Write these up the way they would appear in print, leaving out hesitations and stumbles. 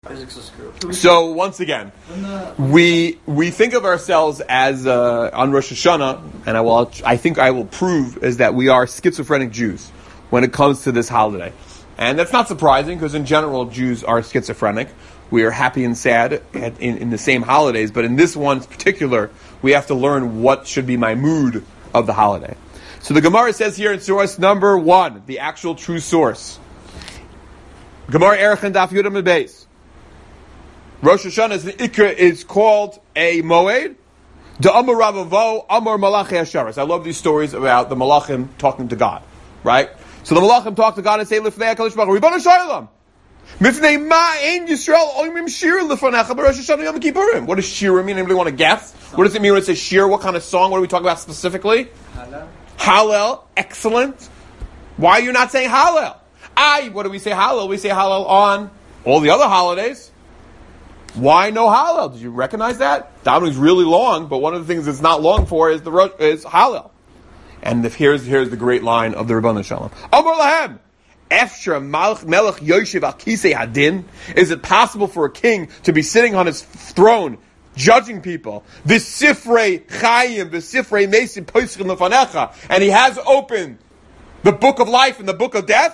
So once again, we think of ourselves as on Rosh Hashanah, and I think I will prove is that we are schizophrenic Jews when it comes to this holiday, and that's not surprising because in general Jews are schizophrenic. We are happy and sad in the same holidays, but in this one in particular, we have to learn what should be my mood of the holiday. So the Gemara says here in source number 1, the actual true source. Gemara Erechin Daf Yudam Beis. Rosh Hashanah is called a Moed. The Amar Ravavo, Amar Malachi Hasharis. I love these stories about the Malachim talking to God, right? So the Malachim talk to God and say, Lifnei HaKadosh Baruch Hu, Ribono Shel Olam, Mifnei Ma Ein Yisrael Oimim Shir Lefanecha B'Rosh Hashanah Yom Kippurim. What does Shir mean? Anybody want to guess? What does it mean when it says Shir? What kind of song? What are we talking about specifically? Hallel. Hallel. Excellent. Why are you not saying Hallel? What do we say Hallel? We say Hallel on all the other holidays. Why no Hallel? Did you recognize that? Davening is really long, but one of the things it's not long for is Hallel. And here's the great line of the Ribono Shel Olam. Amar lahem, Efshar melech yoshev al kisei hadin. Is it possible for a king to be sitting on his throne, judging people? V'sifrei chayim, v'sifrei mesim poischim lefanecha, and he has opened the book of life and the book of death.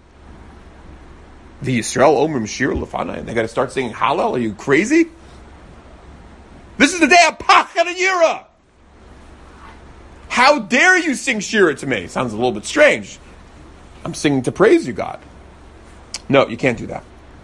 The Yisrael Omrim Shir Lefanai, and they got to start singing Hallel. Are you crazy? This is the day of Pachad and Yira. How dare you sing Shira to me? Sounds a little bit strange. I'm singing to praise you, God. No, you can't do that.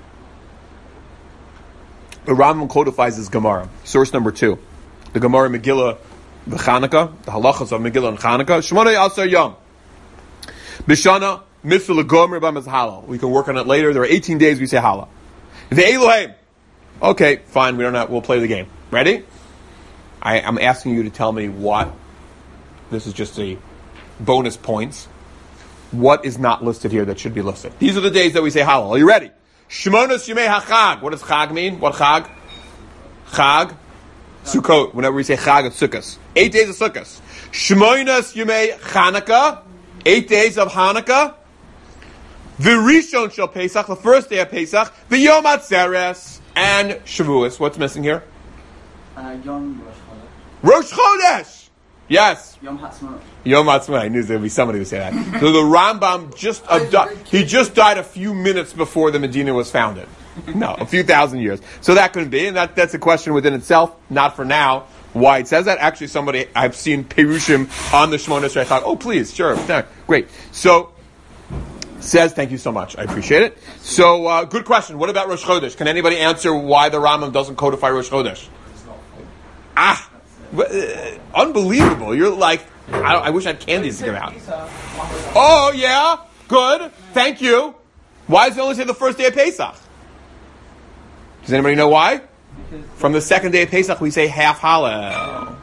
The Rambam codifies this Gemara. Source number 2. The Gemara Megillah v'Chanukah, the halachas of Megillah and Chanukah. Shmoneh Asar Yom. B'Shana. We can work on it later. There are 18 days we say Hallel. The Elohim. Okay, fine. We'll play the game. Ready? I'm asking you to tell me what. This is just a bonus points. What is not listed here that should be listed? These are the days that we say Hallel. Are you ready? Shmonos Yemei HaChag. What does Chag mean? What Chag? Chag. Sukkot. Whenever we say Chag, it's Sukkos. 8 days of Sukkos. Shmonos Yemei Chanukah. 8 days of Hanukkah. The Rishon Shel Pesach, the first day of Pesach, the Yom Atzeres, and Shavuos. What's missing here? Yom Rosh Chodesh! Yes. Yom Ha'atzmaut. Yom Ha'atzmaut. I knew there would be somebody who would say that. So the Rambam just died a few minutes before the Medina was founded. No, a few thousand years. So that couldn't be, and that's a question within itself, not for now. Why it says that? Actually, I've seen Perushim on the Shmona Esrei. I thought, oh, please, sure, great. So, says, thank you so much. I appreciate it. So, good question. What about Rosh Chodesh? Can anybody answer why the Rambam doesn't codify Rosh Chodesh? Unbelievable. You're like, I wish I had candies to give out. Oh, yeah? Good. Thank you. Why does it only say the first day of Pesach? Does anybody know why? From the second day of Pesach, we say half Hallel.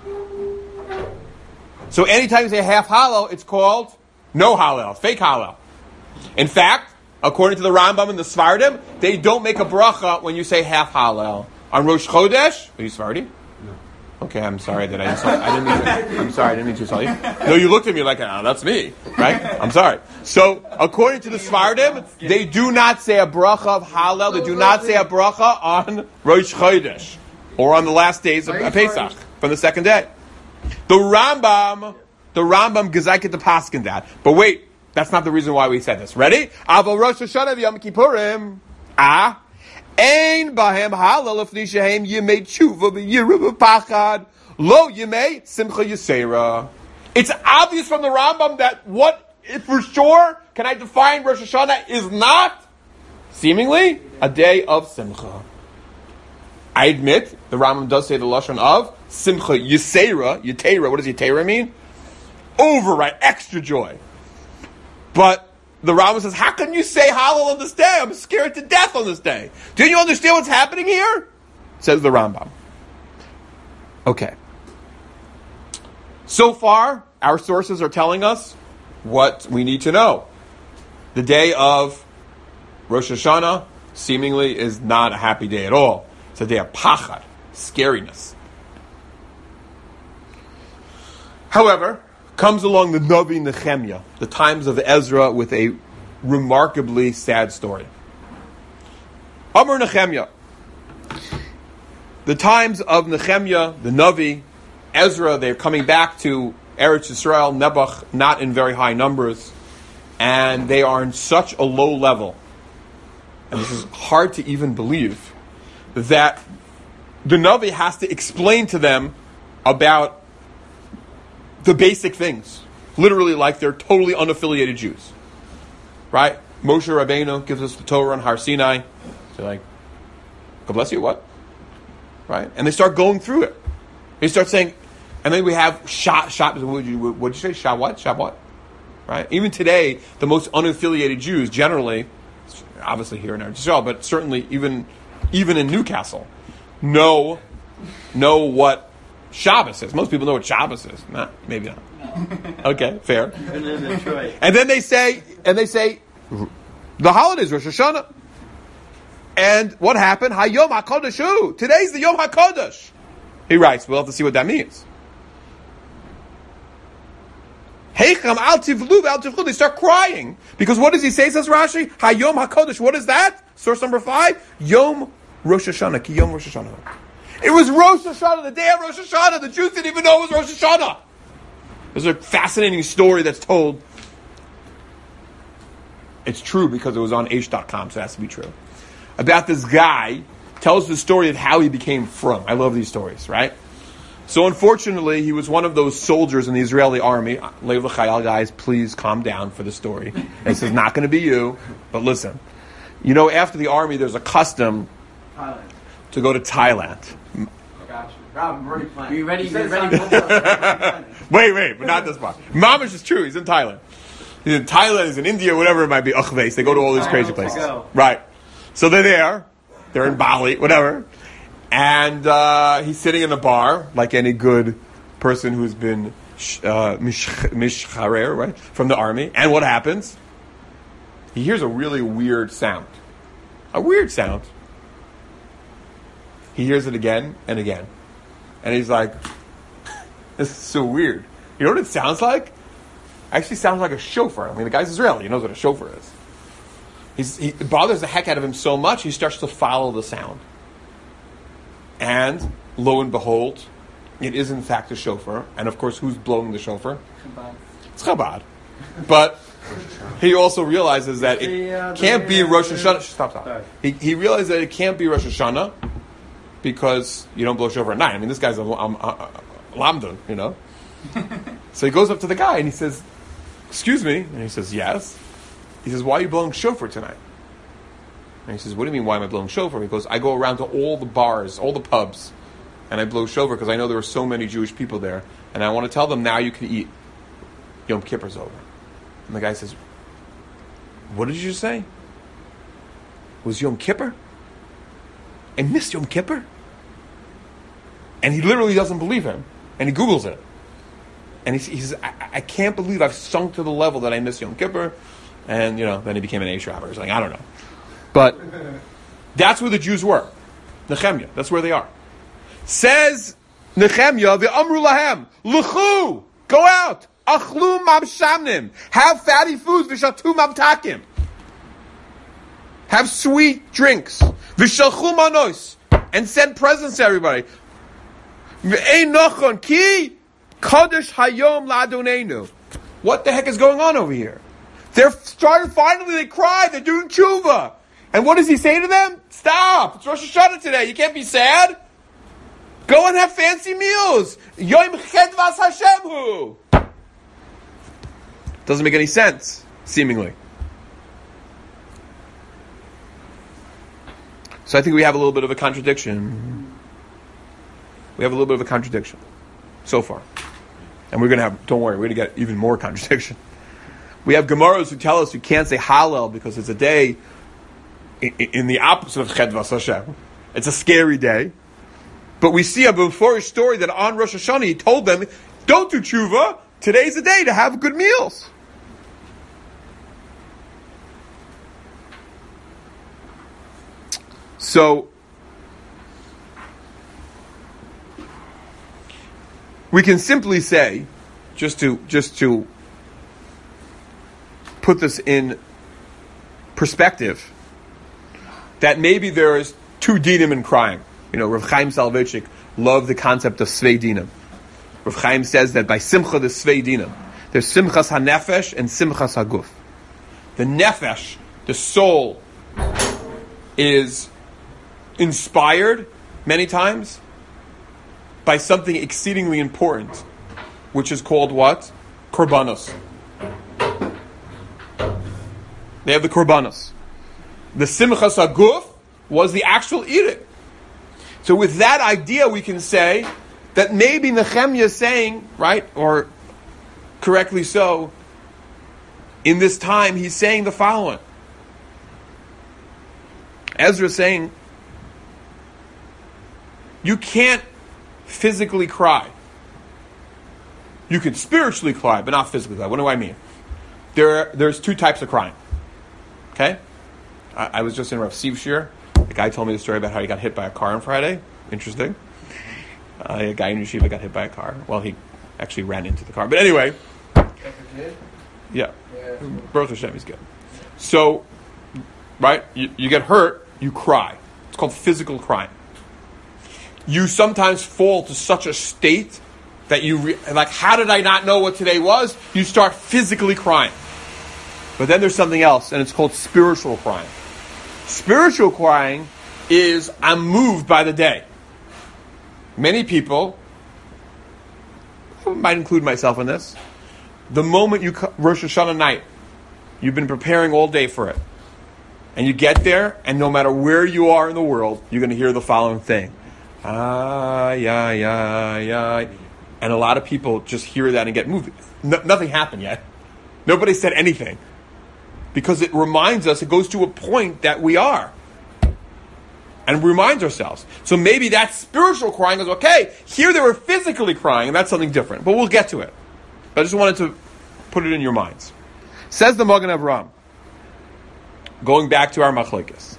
So anytime you say half Hallel, it's called no Hallel, fake Hallel. In fact, according to the Rambam and the Sfardim, they don't make a bracha when you say half Hallel. On Rosh Chodesh, are you Sfardi? No. Okay, I'm sorry that I didn't mean to. I'm sorry, I didn't mean to insult you. No, you looked at me like, that's me, right? I'm sorry. So, according to the Sfardim, they do not say a bracha of Hallel. They do not say a bracha on Rosh Chodesh or on the last days of Pesach from the second day. The Rambam gezaiket the paskin that. But wait, that's not the reason why we said this. Ready? Aval Rosh Hashanah Yom Kippurim. Ein bahem Hallel ifni shehem yemei tshuva b'yira b'pachad lo yemei simcha yisera. It's obvious from the Rambam that what for sure can I define Rosh Hashanah is not seemingly a day of simcha. I admit the Rambam does say the lashon of simcha yisera. Yitera. What does yitera mean? Overright, extra joy. But the Rambam says, how can you say Hallel on this day? I'm scared to death on this day. Do you understand what's happening here? Says the Rambam. Okay. So far, our sources are telling us what we need to know. The day of Rosh Hashanah seemingly is not a happy day at all. It's a day of pachad, scariness. However, comes along the Navi Nehemiah, the times of Ezra, with a remarkably sad story. Amar Nehemiah, the times of Nehemiah, the Navi, Ezra, they're coming back to Eretz Yisrael, Nebuch, not in very high numbers, and they are in such a low level, and this is hard to even believe, that the Navi has to explain to them about the basic things, literally like they're totally unaffiliated Jews, right? Moshe Rabbeinu gives us the Torah on Har Sinai. They're like, God bless you, what? Right? And they start going through it. They start saying, and then we have Shah, what'd you say? Shah what? Right? Even today, the most unaffiliated Jews, generally, obviously here in Eretz Yisrael, but certainly even in Newcastle, know what Shabbos is. Most people know what Shabbos is. Nah, maybe not. No. Okay, fair. And then they say, the holidays, Rosh Hashanah. And what happened? Hayom HaKodeshu. Today's the Yom HaKodesh. He writes, we'll have to see what that means. Heicham al tivlu al tivlu. They start crying. Because what does he say, says Rashi? Hayom HaKodesh. What is that? Source number 5. Yom Rosh Hashanah. Ki Yom Rosh Hashanah. It was Rosh Hashanah, the day of Rosh Hashanah. The Jews didn't even know it was Rosh Hashanah. There's a fascinating story that's told. It's true because it was on H.com, so it has to be true. About this guy, tells the story of how he became from. I love these stories, right? So unfortunately, he was one of those soldiers in the Israeli army. Lev L'Chayal, guys, please calm down for the story. This is not going to be you, but listen. You know, after the army, there's a custom to go to Thailand. Gotcha. Rob, I'm already planning. You ready? Wait, but not this part. Mamish is true. He's in Thailand. He's in Thailand, he's in India, whatever it might be. Uchves. They go to all these crazy places. Right. So they're there. They're in Bali, whatever. And he's sitting in a bar, like any good person who's been mishcharer, right, from the army. And what happens? He hears a really weird sound. A weird sound. He hears it again and again. And he's like, this is so weird. You know what it sounds like? It actually sounds like a shofar. I mean, the guy's Israeli. He knows what a shofar is. It bothers the heck out of him so much, he starts to follow the sound. And, lo and behold, it is in fact a shofar. And of course, who's blowing the shofar? Chabad. It's Chabad. But he also realizes that it can't be Rosh Hashanah. Stop. He realizes that it can't be Rosh Hashanah because you don't blow shofar at night. I mean, this guy's a lamdan, you know. So he goes up to the guy and he says, excuse me. And he says, yes. He says, why are you blowing shofar tonight? And he says, what do you mean, why am I blowing shofar? He goes, I go around to all the bars, all the pubs, and I blow shofar because I know there are so many Jewish people there, and I want to tell them now you can eat. Yom Kippur's over. And the guy says, what did you just say? It was Yom Kippur? I missed Yom Kippur? And he literally doesn't believe him. And he Googles it. And he says, I can't believe I've sunk to the level that I missed Yom Kippur. And, you know, then he became an Eish-Rabber. He's like, I don't know. But that's where the Jews were. Nehemiah. That's where they are. Says Nehemiah, V'amru lahem, L'chu, go out. Achlu mabshamnim. Have fatty foods. V'shatu mabtakim. Have sweet drinks. V'shalchu manos. And send presents to everybody. V'ein nochon ki kodesh hayom la'adonenu. What the heck is going on over here? They're starting, finally they cry, they're doing tshuva. And what does he say to them? Stop! It's Rosh Hashanah today, you can't be sad. Go and have fancy meals. Yom chedvas Hashemhu. Doesn't make any sense, seemingly. So I think we have a little bit of a contradiction. We have a little bit of a contradiction so far. And we're going to have, don't worry, we're going to get even more contradiction. We have Gemaras who tell us you can't say Hallel because it's a day in the opposite of Chedvas Hashem. It's a scary day. But we see a Beforish story that on Rosh Hashanah he told them, don't do tshuva, today's the day to have good meals. So, we can simply say, just to put this in perspective, that maybe there is two dinim in crying. Rav Chaim Soloveitchik loved the concept of Svei Dinam. Rav Chaim says that by Simcha there's Svei Dinam. There's Simchas HaNefesh and Simchas HaGuf. The Nefesh, the soul, is inspired many times by something exceedingly important, which is called what? Korbanos. They have the Korbanos. The Simchas HaGuf was the actual eating. So with that idea, we can say that maybe Nehemiah is saying, right, or correctly so, in this time, he's saying the following. Ezra is saying, you can't physically cry. You can spiritually cry, but not physically cry. What do I mean? There's two types of crying. Okay? I was just in Rav Siv Shir. The guy told me the story about how he got hit by a car on Friday. Interesting. A guy in Yeshiva got hit by a car. Well, he actually ran into the car. But anyway. Yeah. Baruch Hashem, he's good. So, right, you get hurt, you cry. It's called physical crying. You sometimes fall to such a state that you, how did I not know what today was? You start physically crying. But then there's something else, and it's called spiritual crying. Spiritual crying is, I'm moved by the day. Many people, I might include myself in this, the moment you, Rosh Hashanah night, you've been preparing all day for it, and you get there, and no matter where you are in the world, you're going to hear the following thing. And a lot of people just hear that and get moved. Nothing happened yet. Nobody said anything. Because it reminds us, it goes to a point that we are. And reminds ourselves. So maybe that spiritual crying is okay. Here they were physically crying, and that's something different. But we'll get to it. But I just wanted to put it in your minds. Says the Magen Avraham, going back to our machlokes.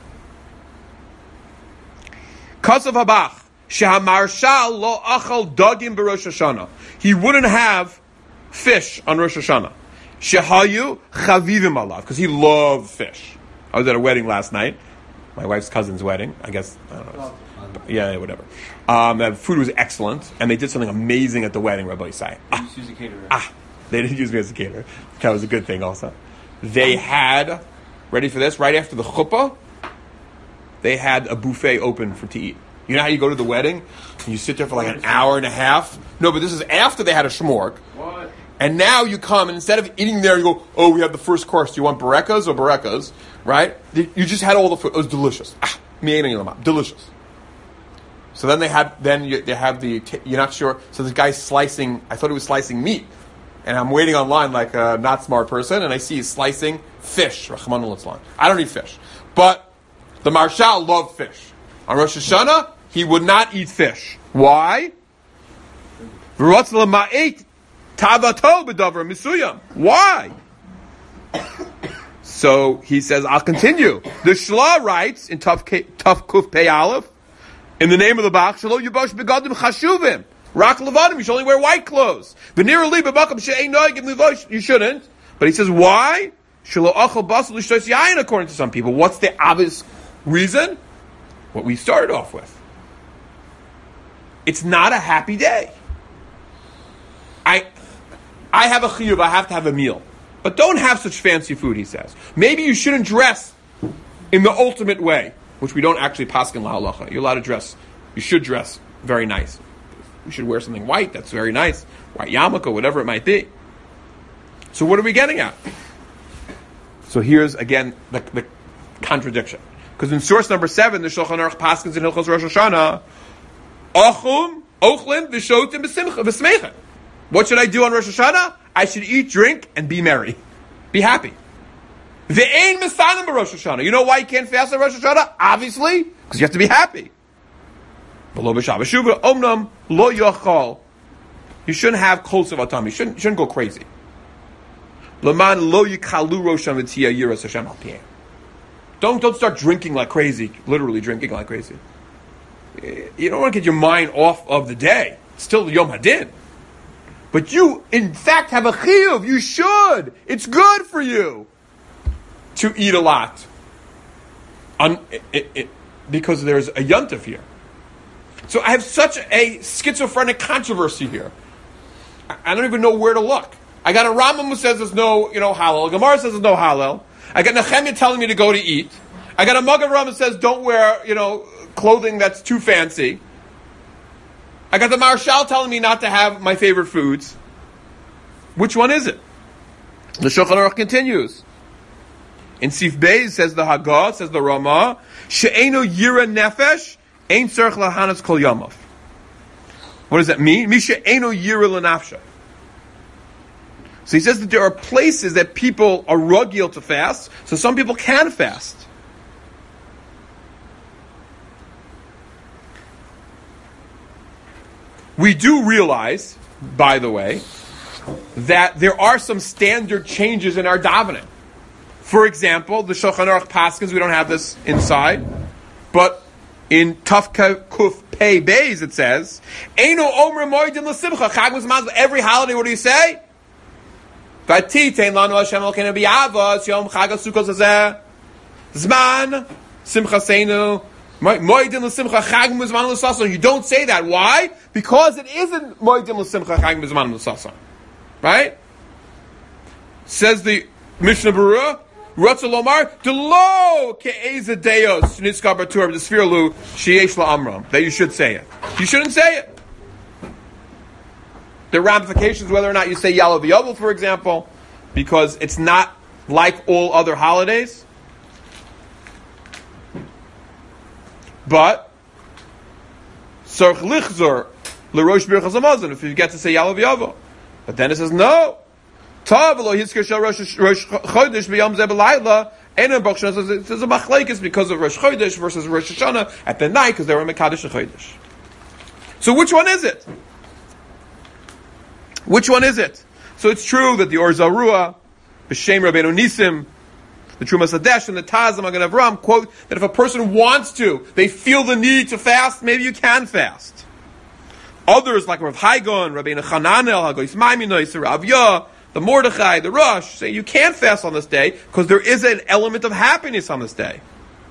Kasav habach, shehamarshal lo achal dagim b'Rosh Hashanah. He wouldn't have fish on Rosh Hashanah. Shehayu chavivim alav, because he loved fish. I was at a wedding last night, my wife's cousin's wedding. I guess I don't know. Yeah, whatever. The food was excellent, and they did something amazing at the wedding. Rabbi Yisai. Use a caterer. They didn't use me as a caterer. That was a good thing, also. They had, ready for this? Right after the chuppah, they had a buffet open to eat. You know how you go to the wedding and you sit there for like an hour and a half? No, but this is after they had a shmork. What? And now you come, and instead of eating there, you go, oh, we have the first course. Do you want barekas or barekas? Right? You just had all the food. It was delicious. Delicious. So then they have you're not sure. So this guy's slicing, I thought he was slicing meat. And I'm waiting online like a not smart person, and I see he's slicing fish. Rachmana litzlan. I don't eat fish. But the Marshal loved fish. On Rosh Hashanah, he would not eat fish. Why? Why? So he says, I'll continue. The Shla writes in Tuf Kuf Pei Aleph, in the name of the Bach, Shalo Yubosh Begadim Chashuvim. Rak Levadim, you should only wear white clothes. V'nira li b'makam she'ein noig im livosh, you shouldn't. But he says, why? Shalo achal basel l'shtos yayin, according to some people. What's the obvious reason? What we started off with. It's not a happy day. I have a chiyuv, I have to have a meal. But don't have such fancy food, he says. Maybe you shouldn't dress in the ultimate way, which we don't actually paskin la'alacha. You're allowed to dress, you should dress very nice. You should wear something white, that's very nice. White yarmulke, whatever it might be. So what are we getting at? So here's, again, the contradiction. Because in source number 7, the Shulchan Aruch paskins in Hilchos Rosh Hashanah, ochlim v'shotim v'smeichen. What should I do on Rosh Hashanah? I should eat, drink, and be merry. Be happy. Ve'ein mesanim b'Rosh Hashanah. You know why you can't fast on Rosh Hashanah? Obviously, because you have to be happy. V'lo b'Shabbat Shuvah omnam lo yochal. You shouldn't have kol sevatam. You shouldn't go crazy. L'man lo yikalu rosham v'tziyah yiras Hashem al piyeh. Don't start drinking like crazy. Literally drinking like crazy. You don't want to get your mind off of the day. It's still Yom Hadin. But you, in fact, have a chiyuv. You should. It's good for you to eat a lot. Because there's a yontif here. So I have such a schizophrenic controversy here. I don't even know where to look. I got a Rambam who says there's no, halal. Gemara says there's no halal. I got Nehemiah telling me to go to eat. I got a Magen Avraham that says don't wear, clothing that's too fancy. I got the Marshal telling me not to have my favorite foods. Which one is it? The Shulchan Aruch continues. In Sif Beis says the Haggah, says the Ramah, She'eno yira nefesh, ein tzarich lahanas kol yamav. What does that mean? Misha eno yira lanafsha. So he says that there are places that people are rugil to fast, so some people can fast. We do realize, by the way, that there are some standard changes in our davening. For example, the Shulchan Aruch Paskins, we don't have this inside, but in Taf Kuf Pei Beis it says, Eino Omer Moedin L'Simcha, Chag Mizman, every holiday, what do you say? V'atitein lanu Hashem Elokeinu b'Avos, Yom Chag HaSukkot Hazeh, Zman, Simcha Seinu, Moedin L'Simcha, Chag Mizman L'Sason. You don't say that. Why? Because it isn't Moedin L'Simcha, Chag Mizman L'Sason. Right? Says the Mishnah Berurah, Ratza Lomar, Delo Ke'eza Deos, Nitzka Batur, the Sfirlu, Sheyesh La'amram, that you should say it. You shouldn't say it. There are ramifications whether or not you say Yalav Yovel, for example, because it's not like all other holidays. But, Sarch Lichzor, L'Rosh Birchas Hamazon, if you get to say Yalav Yovel. But then it says, no. Tav lo Yizkir Shel Rosh Chodesh b'Yom Zeh b'Layla. Eino Baruch Shana says it's a machlekes because of Rosh Chodesh versus Rosh Hashanah at the night because they were Mekadosh Chodesh. So which one is it? Which one is it? So it's true that the Or Zarua, B'Shem Rabbeinu Nisim, the Trumas Hadesh and the Taz and Magen Avraham quote that if a person wants to, they feel the need to fast, maybe you can fast. Others like Rav Haigon, Rabbeinu Chananel, Hagoyis Maiminois, Rav Yah, the Mordechai, the Rosh, say you can't fast on this day because there is an element of happiness on this day.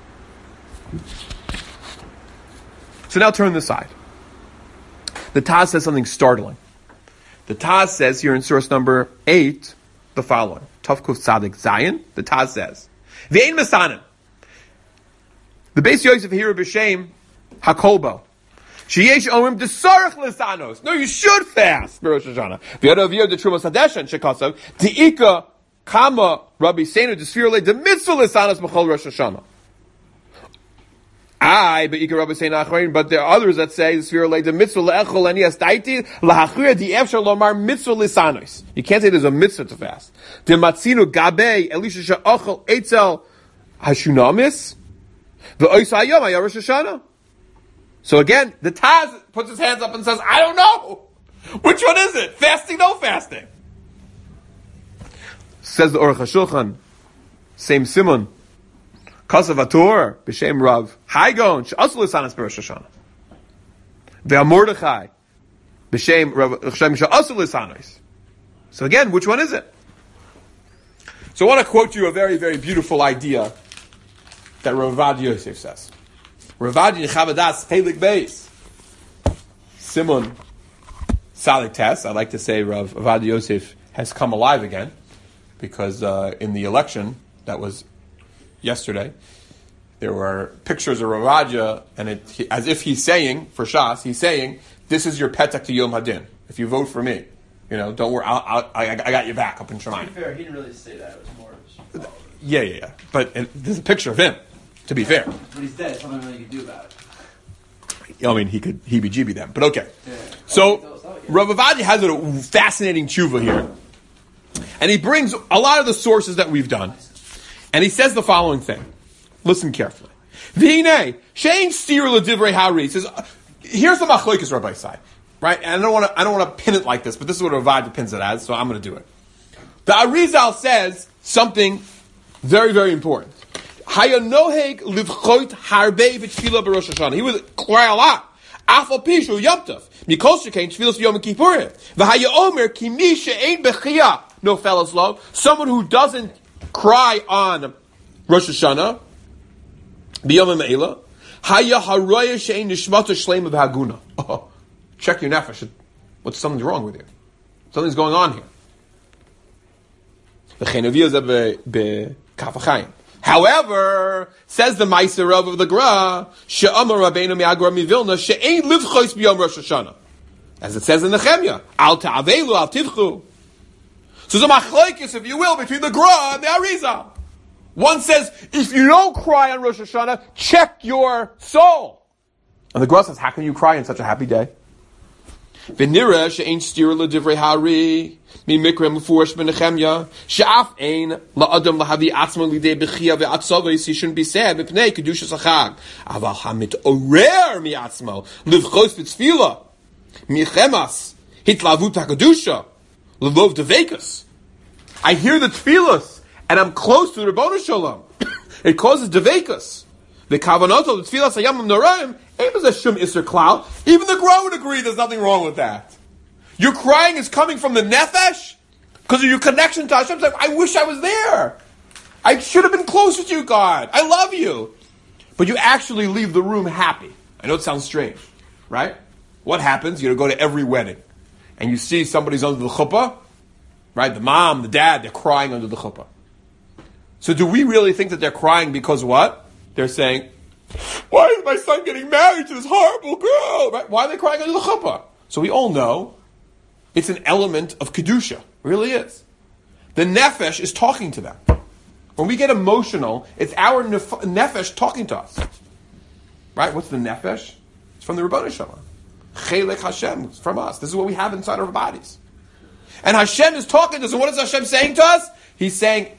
So now turn this side. The Taz says something startling. The Taz says here in source number 8 the following. Tavkuf Tzadik Zayin, the Taz says, V'ein Mesanim. The Beis Yosef here b'Shem Hakolbo. Sheyesh omrim desarach lisanos. No, you should fast for Rosh Hashanah. V'yadav the Trumas Hadeshan shekasav tiika kama Rabbi Seinu desfirle de mitzvah lisanos b'chol Rosh Hashanah. But there are others that say desfirle de mitzvah leechol anias daiti lahachria di efshar lomar mitzvah lisanos. You can't say there's a mitzvah to fast. De matzinu gabe elisha she'achol etzel hashunamis v'oisa hayom haya Rosh Hashanah. So again, the Taz puts his hands up and says, I don't know. Which one is it? Fasting, no fasting. Says the Aruch HaShulchan, same Simon, Kasav Ator, B'Shem Rav, Haigon, She'asul Lisanos B'Rosh Hashanah. Ve'amordechai, B'Shem Rav, She'asul Lisanos. So again, which one is it? So I want to quote you a very, very beautiful idea that Rav Avad Yosef says. Ravadi Chavadas Helik Beis Simon Salik Tess. I'd like to say Rav Avad Yosef has come alive again because in the election that was yesterday, there were pictures of Ravadia, and as if he's saying for Shas, he's saying, "This is your petak to Yom Hadin. If you vote for me, don't worry, I got your back up in Shemayim." To be fair, he didn't really say that. It was more. Yeah. But there's a picture of him. To be fair. But he's dead, so nothing really you can do about it. I mean, he could heebie-jeebie them, but okay. Yeah. So, Rav Avad has a fascinating tshuva here. And he brings a lot of the sources that we've done. And he says the following thing. Listen carefully. V'hinei, she'ein stir l'divrei hari. He says, here's the machlokes Rabbi side. Right? And I don't want to pin it like this, but this is what Rav Avad pins it as, so I'm going to do it. The Arizal says something very, very important. Hayanoheg livchoit harbe v'tfila b'Rosh Hashanah. He would cry a lot. Afal pishu yomtov. Mikol shekain tfilas v'yom kippurim. V'hayaomer ki mi she'ein bechiyah. No fellas low. Someone who doesn't cry on Rosh Hashanah. B'yom ha'meila. Haya haroya she'ein nishmata shleima v'haguna. Oh, check your nefesh. Something's wrong with you. Something's going on here. However, says the Meiser Rav of the Gra, she'amar Rabbeinu mi'agra mivilna she'ein livchos b'yom Rosh Hashanah. As it says in Nehemiah, al ta'avelu, al tivchu. So there's a machlokes, if you will, between the Gra and the Arizal. One says, if you don't cry on Rosh Hashanah, check your soul. And the Gra says, how can you cry on such a happy day? V'nira she'ein stira l'divrei hari mimikra mufurish b'Nehemiah she'af ein la'adam lahavi atzma lidei b'chia ve'atzavos he shouldn't be sad b'pnei kedushas hachag aval hamit orer mi'atzmo livchos v'tzfila michemas hitlavut ha'kedusha levov devekas. I hear the tefillas and I'm close to the Rebbeinu Shalom. It causes devekas. The kavanoto the tefillas hayamim noraim. Even the Gra would agree there's nothing wrong with that. Your crying is coming from the nefesh because of your connection to Hashem. It's like, I wish I was there. I should have been closer to you, God. I love you. But you actually leave the room happy. I know it sounds strange, right? What happens? You go to every wedding and you see somebody's under the chuppah, right? The mom, the dad, they're crying under the chuppah. So do we really think that they're crying because what? They're saying, why is my son getting married to this horrible girl? Right? Why are they crying under the chuppah? So we all know it's an element of kedusha. It really is. The nefesh is talking to them. When we get emotional, it's our nefesh talking to us. Right? What's the nefesh? It's from the Rebbeinu Shalom. Chelek Hashem. It's from us. This is what we have inside our bodies. And Hashem is talking to us. And what is Hashem saying to us? He's saying,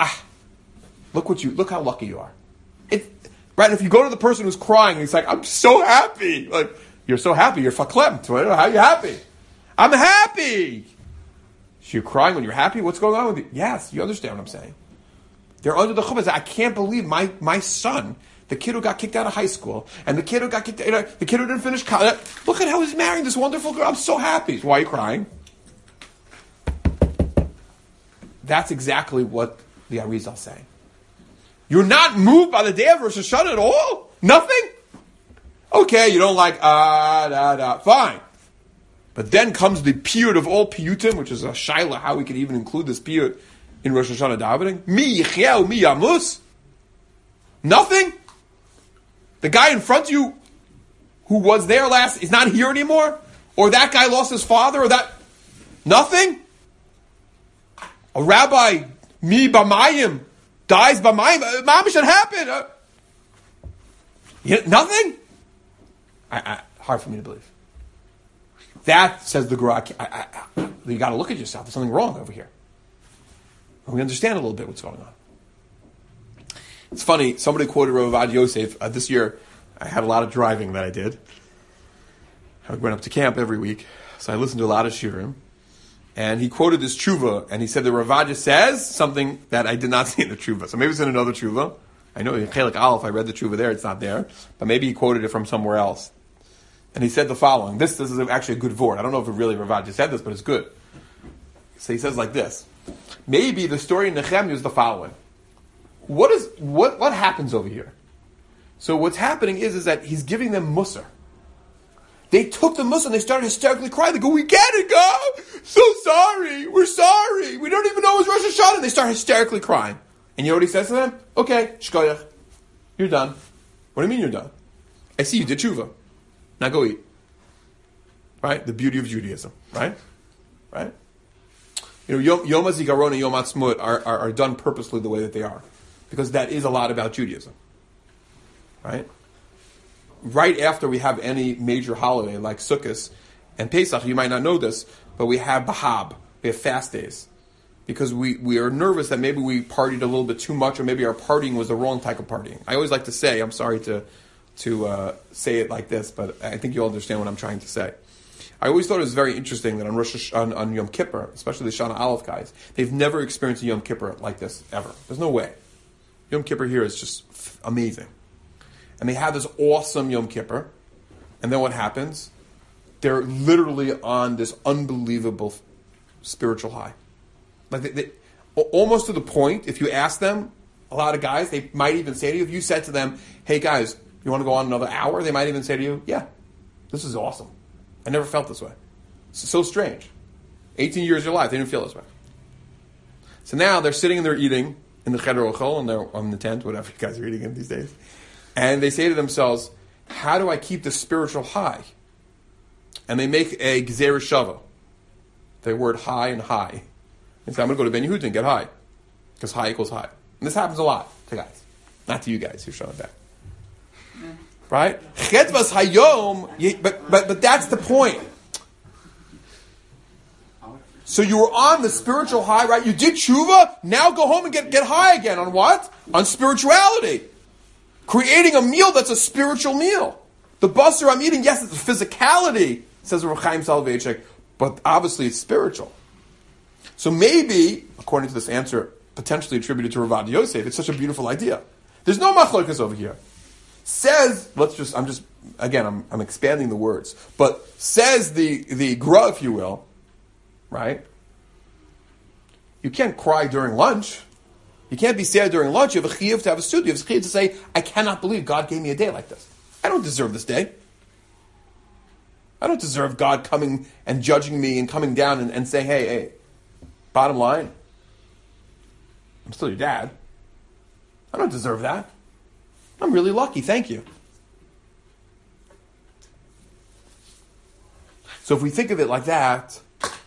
look how lucky you are. Right, if you go to the person who's crying, he's like, I'm so happy. Like, you're so happy, you're verklempt. How are you happy? I'm happy. So you're crying when you're happy? What's going on with you? Yes, you understand what I'm saying. They're under the chuppah. I can't believe my son, the kid who got kicked out of high school, and the kid who got kicked out, the kid who didn't finish college, look at how he's marrying this wonderful girl. I'm so happy. So why are you crying? That's exactly what the Arizal is saying. You're not moved by the day of Rosh Hashanah at all? Nothing? Okay, you don't like, fine. But then comes the period of all piyutim, which is a shaila, how we can even include this period in Rosh Hashanah davening. Mi yicheu, mi yamus. Nothing? The guy in front of you who was there last is not here anymore? Or that guy lost his father? Or that... Nothing? A rabbi, mi b'mayim, dies by mom should happen. Nothing? Hard for me to believe. That, says the Gra, you got to look at yourself. There's something wrong over here. And we understand a little bit what's going on. It's funny, somebody quoted Rav Avad Yosef. This year, I had a lot of driving that I did. I went up to camp every week, so I listened to a lot of shiurim. And he quoted this tshuva, and he said the Rav Avad says something that I did not see in the tshuva. So maybe it's in another tshuva. I know in Chelik Aleph, I read the tshuva there, it's not there. But maybe he quoted it from somewhere else. And he said the following. This is actually a good vort. I don't know if it really Rav Avad said this, but it's good. So he says like this. Maybe the story in Nehemiah is the following. What happens over here? So what's happening is that he's giving them musar. They took the musar and they started hysterically crying. They go, we get it, God! So sorry! We're sorry! We don't even know it was Rosh Hashanah! And they start hysterically crying. And you know what he says to them? Okay, shkoyach. You're done. What do you mean you're done? I see you did tshuva. Now go eat. Right? The beauty of Judaism. Right? Right? You know, Yom HaZikaron and Yom HaTzmaut are done purposely the way that they are. Because that is a lot about Judaism. Right? Right after we have any major holiday like Sukkot and Pesach, you might not know this, but we have Bahab. We have fast days. Because we are nervous that maybe we partied a little bit too much, or maybe our partying was the wrong type of partying. I always like to say, I'm sorry to say it like this, but I think you'll understand what I'm trying to say. I always thought it was very interesting that on Yom Kippur, especially the Shana Aleph guys, they've never experienced a Yom Kippur like this ever. There's no way. Yom Kippur here is just amazing. And they have this awesome Yom Kippur, and then what happens? They're literally on this unbelievable spiritual high. Like they, almost to the point, if you ask them, a lot of guys, they might even say to you, if you said to them, hey guys, You want to go on another hour? They might even say to you, yeah, this is awesome. I never felt this way. It's so strange. 18 years of your life, they didn't feel this way. So now they're sitting and they're eating in the Cheder Ochel, and they're on the tent, whatever you guys are eating in these days. And they say to themselves, how do I keep the spiritual high? And they make a Gzeira Shava. The word high and high. They say, I'm going to go to Ben Yehuda and get high. Because high equals high. And this happens a lot to guys. Not to you guys who show it back. Right? Chetvas Hayom, but that's the point. So you were on the spiritual high, right? You did tshuva, now go home and get high again. On what? On spirituality. Creating a meal that's a spiritual meal. The basar I'm eating, yes, it's a physicality, says Rav Chaim Soloveitchik, but obviously it's spiritual. So maybe, according to this answer, potentially attributed to Rav Yosef, it's such a beautiful idea. There's no machlokas over here. Says, I'm expanding the words, but says the Gra, if you will, right? You can't cry during lunch. You can't be sad during lunch. You have a chiyuv to have a studio. You have a chiyuv to say, I cannot believe God gave me a day like this. I don't deserve this day. I don't deserve God coming and judging me and coming down and saying, hey, bottom line, I'm still your dad. I don't deserve that. I'm really lucky. Thank you. So if we think of it like that,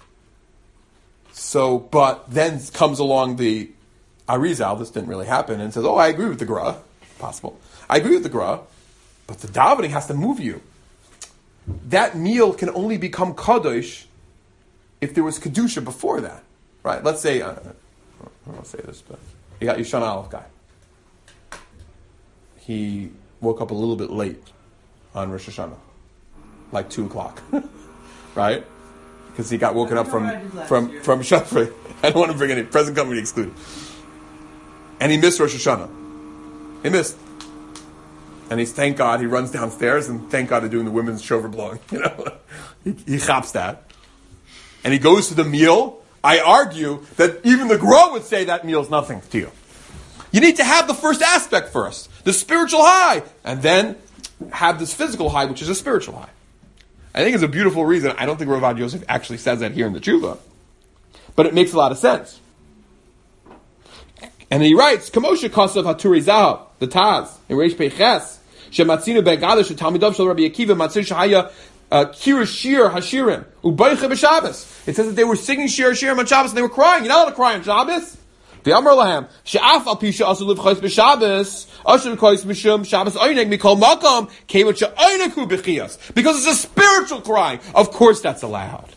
but then comes along the Arizal, this didn't really happen, and says, I agree with the Gra. Possible. I agree with the Gra, but the davening has to move you. That meal can only become Kadosh if there was Kedusha before that. Right? Let's say, I won't say this, but you got your Shana Aleph guy. He woke up a little bit late on Rosh Hashanah, like 2 o'clock, right? Because he got woken up from Shafri. I don't want to bring any present company excluded. And he missed Rosh Hashanah. He missed. And thank God, he runs downstairs, and thank God they're doing the women's shover blowing. He chops that. And he goes to the meal. I argue that even the Gra would say that meal's nothing to you. You need to have the first aspect first, the spiritual high, and then have this physical high, which is a spiritual high. I think it's a beautiful reason. I don't think Rav Yosef actually says that here in the Tshuva, but it makes a lot of sense. And he writes, Kamosha Kosav Haturi Zahav, the Taz, in Reish Peiches, Shematzinu Begadash, Talmidav Shal Rabbi Akiva, Matzir Shahaya, Kirashir Hashirim, Ubaycha B'Shabbos. It says that they were singing Shir Hashirim on Shabbos and they were crying. You're not allowed to cry on Shabbos. The Amar Lahem, She'af al Pisha Asu Liv Chayis B'Shabbos, Asher Kois Mishum, Shabbos Oineg, Mikol Makam, Kevot She'oineku B'Chiyas. Because it's a spiritual crying. Of course that's allowed.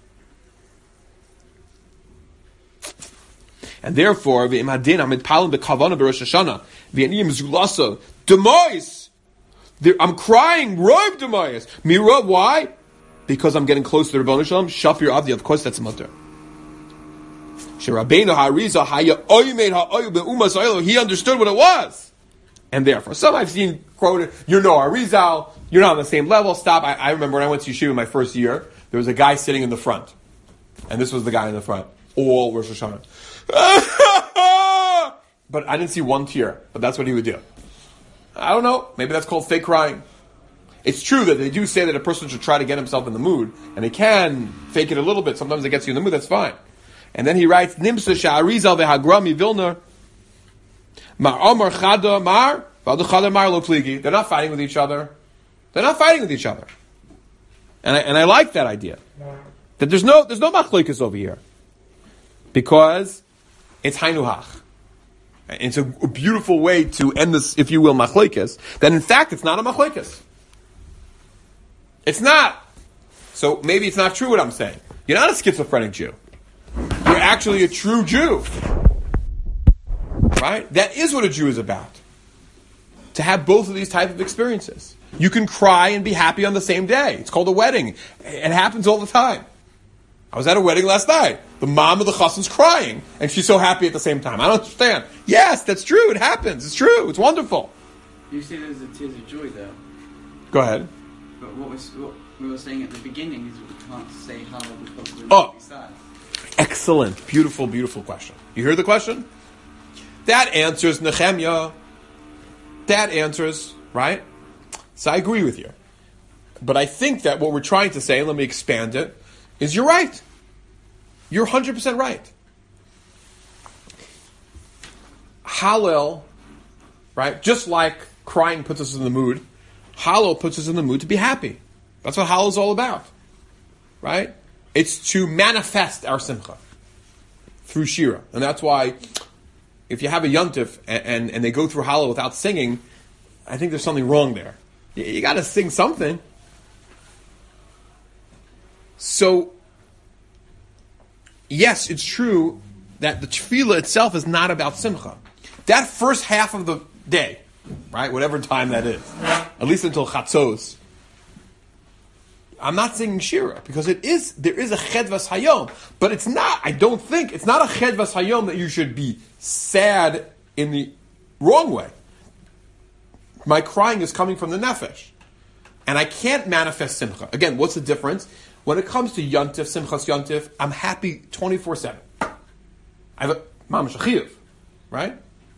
And therefore, V'im Hadin Amid Palim B'Kavana B'Rosh Hashanah, V'yanim Zulasa, Demois. I'm crying, Roib Demois. Mira, why? Because I'm getting close to the Rebbeinu Shalom. Shafir Avdi, of course that's a mutter. He understood what it was. And therefore, some I've seen quoted, you're no Arizal, you're not on the same level, stop. I remember when I went to Yeshiva my first year, there was a guy sitting in the front. And this was the guy in the front. All Rosh Hashanah. But I didn't see one tear, but that's what he would do. I don't know, maybe that's called fake crying. It's true that they do say that a person should try to get himself in the mood, and they can fake it a little bit, sometimes it gets you in the mood, that's fine. And then he writes, Nimsa Sha'arizal ve'hagrami Vilna, Mar Omar Chada Mar, Valdu Chada Mar Lo Pligi. They're not fighting with each other. And I like that idea. That there's no machlokas over here. Because it's Hainuhach. It's a beautiful way to end this, if you will, machlokas. Then in fact, it's not a machlokas. It's not. So maybe it's not true what I'm saying. You're not a schizophrenic Jew. You're actually a true Jew. Right? That is what a Jew is about. To have both of these type of experiences. You can cry and be happy on the same day. It's called a wedding. It happens all the time. I was at a wedding last night. The mom of the chassan's crying, and she's so happy at the same time. I don't understand. Yes, that's true. It happens. It's true. It's wonderful. You say there's a tears of joy, though. Go ahead. But what we were saying at the beginning is we can't say how because we're really sad. Excellent. Beautiful, beautiful question. You hear the question? That answers Nehemiah. That answers, right? So I agree with you. But I think that what we're trying to say, and let me expand it, is you're right. You're 100% right. Hallel, right? Just like crying puts us in the mood, Hallel puts us in the mood to be happy. That's what Hallel is all about, right? It's to manifest our simcha through Shira. And that's why if you have a yontif and they go through Hallel without singing, I think there's something wrong there. You got to sing something. So, yes, it's true that the tefillah itself is not about simcha. That first half of the day, right, whatever time that is, at least until chatzos, I'm not singing Shira because there is a chedvas hayom, but it's not. I don't think it's not a chedvas hayom that you should be sad in the wrong way. My crying is coming from the nefesh, and I can't manifest simcha. Again, what's the difference? When it comes to yontif, simchas yontif, I'm happy 24/7. I have a mamash chiyuv, right?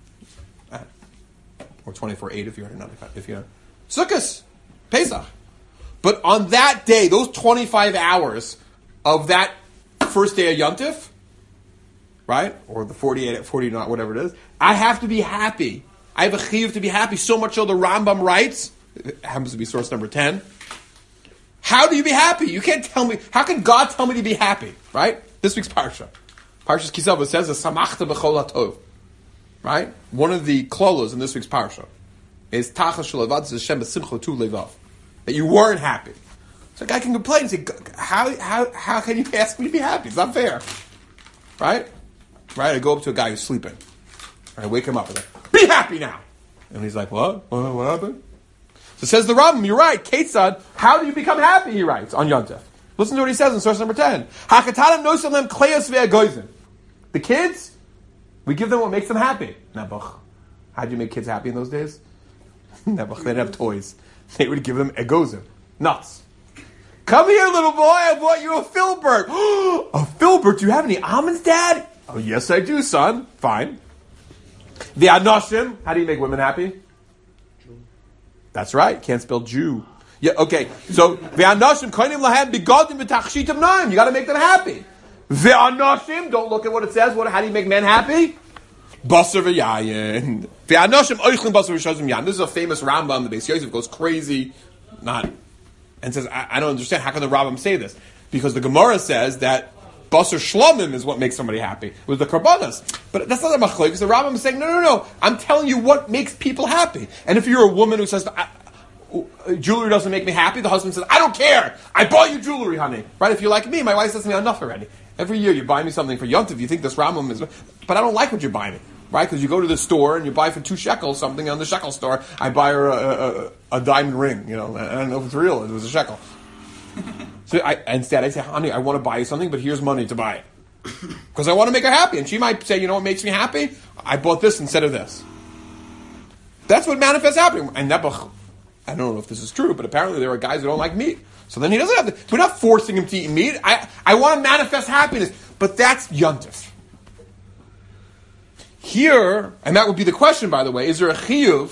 Or 24/8 if you're not Sukkos, Pesach. But on that day, those 25 hours of that first day of yontif, right? Or the 48, 40, not whatever it is, I have to be happy. I have a chiyuv to be happy, so much so the Rambam writes, it happens to be source number 10, how do you be happy? You can't tell me, how can God tell me to be happy, right? This week's Parsha. Parshas Kisava says, Samachta b'chol hatov, right? One of the klolos in this week's Parsha is Tachas shelevad Hashem b'simcha tu levav, that you weren't happy. So a guy can complain and say, how can you ask me to be happy? It's not fair. Right? Right? I go up to a guy who's sleeping. I wake him up and I say, be happy now! And he's like, what? What happened? So says the Rambam, you're right, Ketzad, how do you become happy, he writes, on Yontif. Listen to what he says in source number 10. Hakatanim nosalem kleyas ve'agoizim. The kids, we give them what makes them happy. Nebuch. How'd you make kids happy in those days? Nebuch, they didn't have toys. They would give them egozim. Nuts. Come here, little boy, I bought you a filbert. A filbert? Do you have any almonds, Dad? Oh, yes, I do, son. Fine. The anoshim, how do you make women happy? That's right. Can't spell Jew. Yeah, okay. So, ve'anoshim koinim lahem bigodim v'tachshitim naim. You got to make them happy. Ve'anoshim, don't look at what it says. How do you make men happy? Basar v'yayin. Ve'anoshim oichlin basar v'shazim yan. This is a famous Rambam. The Beis Yosef goes crazy, and says, I don't understand. How can the Rambam say this? Because the Gemara says that basar shlomim is what makes somebody happy with the karbanas. But that's not a machlok, because the Rambam is saying, no. I'm telling you what makes people happy. And if you're a woman who says, jewelry doesn't make me happy, the husband says, I don't care. I bought you jewelry, honey. Right? If you're like me, my wife says to me, enough already. Every year you buy me something for Yontif, you think this Rambam is, but I don't like what you're buying me. Right? Because you go to the store and you buy for 2 shekels something on the shekel store. I buy her a diamond ring. I don't know if it's real. It was a shekel. So instead I say, honey, I want to buy you something, but here's money to buy it. Because I want to make her happy. And she might say, you know what makes me happy? I bought this instead of this. That's what manifests happening. And Nebuch, I don't know if this is true, but apparently there are guys who don't like meat. So then he doesn't have to. We're not forcing him to eat meat. I want to manifest happiness. But that's Yontif. Here, and that would be the question, by the way, is there a chiyuv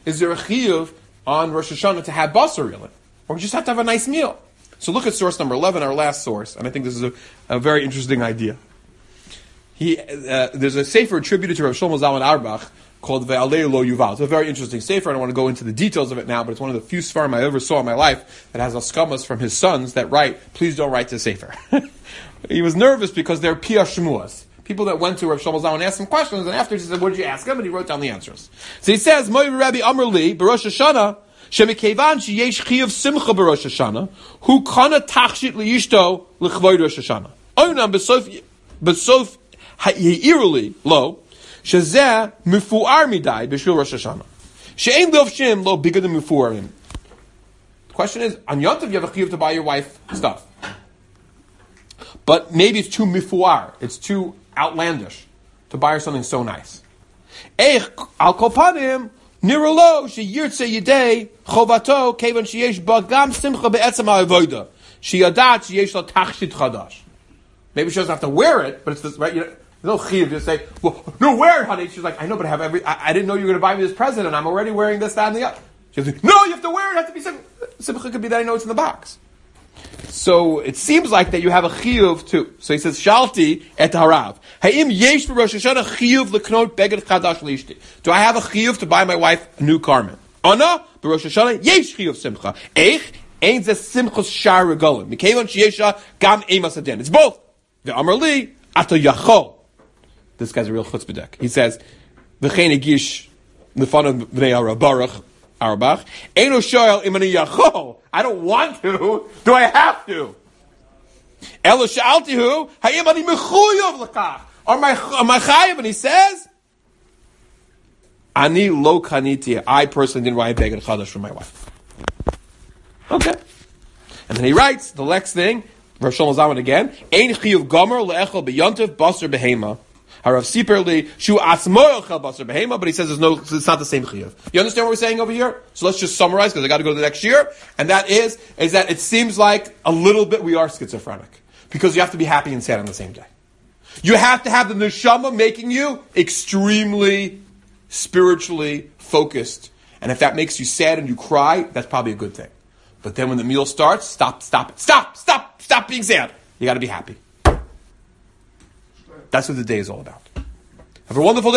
on Rosh Hashanah to have basar really? Or we just have to have a nice meal? So look at source number 11, our last source, and I think this is a very interesting idea. There's a sefer attributed to Rav Shlomo Zalman Auerbach called Ve'alei Lo Yuval. It's a very interesting sefer. I don't want to go into the details of it now, but it's one of the few svarim I ever saw in my life that has askamas from his sons that write, please don't write to sefer. He was nervous because they're piyah shemuas. People that went to Rav Shlomo Zalman and asked him questions, and afterwards he said, what did you ask him? And he wrote down the answers. So he says, Moiv Rabbi Amr Li, B'Rosh Hashanah, Shemikevan sheyesh chiyuv simcha b'Rosh Hashanah, hu kana tachshit liyishto l'chvoid Rosh Hashanah. Oynam b'sof ha'iruli lo, shezeh mifu'ar midai b'shul Rosh Hashanah. She'ein lovshim lo bigger mifu'arim. The question is, on Yontif you have a chiyuv to buy your wife stuff. But maybe it's too mifu'ar, it's too outlandish to buy her something so nice. Eich al kopanim nirolo sheyirtze yidei chovato kevan sheyesh ba gam simcha be'etzem ha'avoda sheyadat sheyesh la tachshit chadash. Maybe she doesn't have to wear it, but it's this, right? There's no chiyuv to say, well, no, wear it, honey. She's like, I know, but I didn't know you were going to buy me this present, and I'm already wearing this, that, and the other. She goes, no, you have to wear it. It has to be simcha. Could be that I know it's in the box. So it seems like that you have a chiyuv too. So he says, Shalti et harav. Ha'im yesh b'Rosh Hashanah chiyuv l'knot beged chadash l'ishti. Do I have a chiyuv to buy my wife a new garment? Ana b'Rosh Hashanah yesh chiyuv simcha. Eich ein ze simchos shar regolim. Mikevon sheyesha gam emas adin. It's both. The Amar li ato yachol. This guy's a real chutzpah. He says, v'chein egish l'fanav b'nei Baruch Arbach. Eino shoyel imani yachol. I don't want to. Do I have to? Elo sha'altihu hayim ani mechuyav l'kach. Am I chayav? And he says, ani lo kaniti. I personally didn't buy a beged chadash for my wife. Okay. And then he writes the next thing. Rav Shlomo Zalman again. Ein chiyuv gomer le'echol b'yontiv basar behema. Harav Siperli Shu Asmoel Chel Basar Behema, but he says it's not the same chiyuv. You understand what we're saying over here? So let's just summarize because I got to go to the next year, and that is that it seems like a little bit we are schizophrenic because you have to be happy and sad on the same day. You have to have the neshama making you extremely spiritually focused, and if that makes you sad and you cry, that's probably a good thing. But then when the meal starts, stop being sad. You got to be happy. That's what the day is all about. Have a wonderful day.